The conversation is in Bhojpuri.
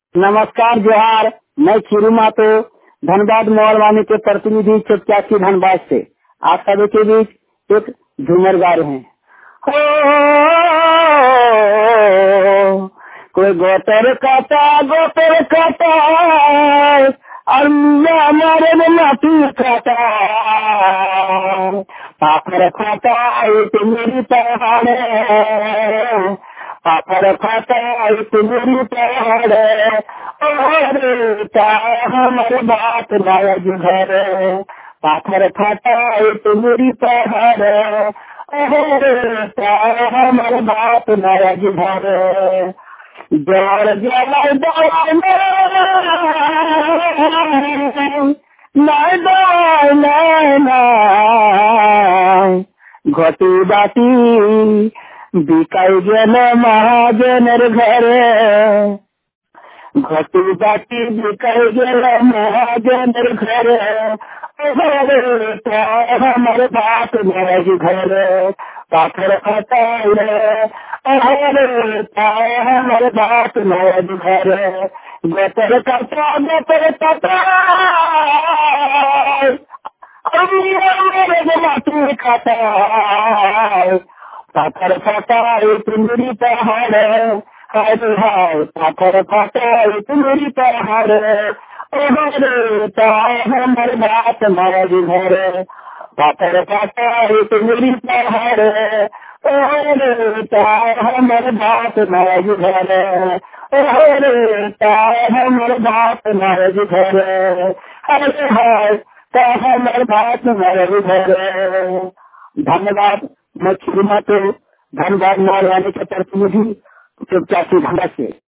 नमस्कार जोहार। मैं खीरू मातो धनबाद मोहलवानी के प्रतिनिधि चुपचासी धनबाद से आप सभी के बीच एक झूमर गा रहे हैं। हो कोई गोतर काटा और हमारे में माटी खाता पापड़ खाता मेरी पहाड़ पापड़ खाता मेरी पहाड़ हमारे बात नाराज घर पापड़ खाता मेरी पहाड़ हमारे बात नाराज घर जर घटी बाटी बिकाई गेल महाजनर घरे घटी बाटी बिकाई गेल महाजनर घरे हमारे बात नाराज घर पाथर खाता हमारे बात नाराज घर गोतर खाता माटी खाता पाथर खाता मेरी पहाड़ हाय पाथर खाता मेरी पहाड़ हमारे बात नाराज घर पाथर खाता मेरी पहाड़ हमारे बात नाराज घर हमारे बात नाराज घर हमारे बात नाराज घर। धन्यवाद। मैं खीरू मातो धनबाद मोहलवानी के प्रतिनिधि चुपचासी धनबाद से।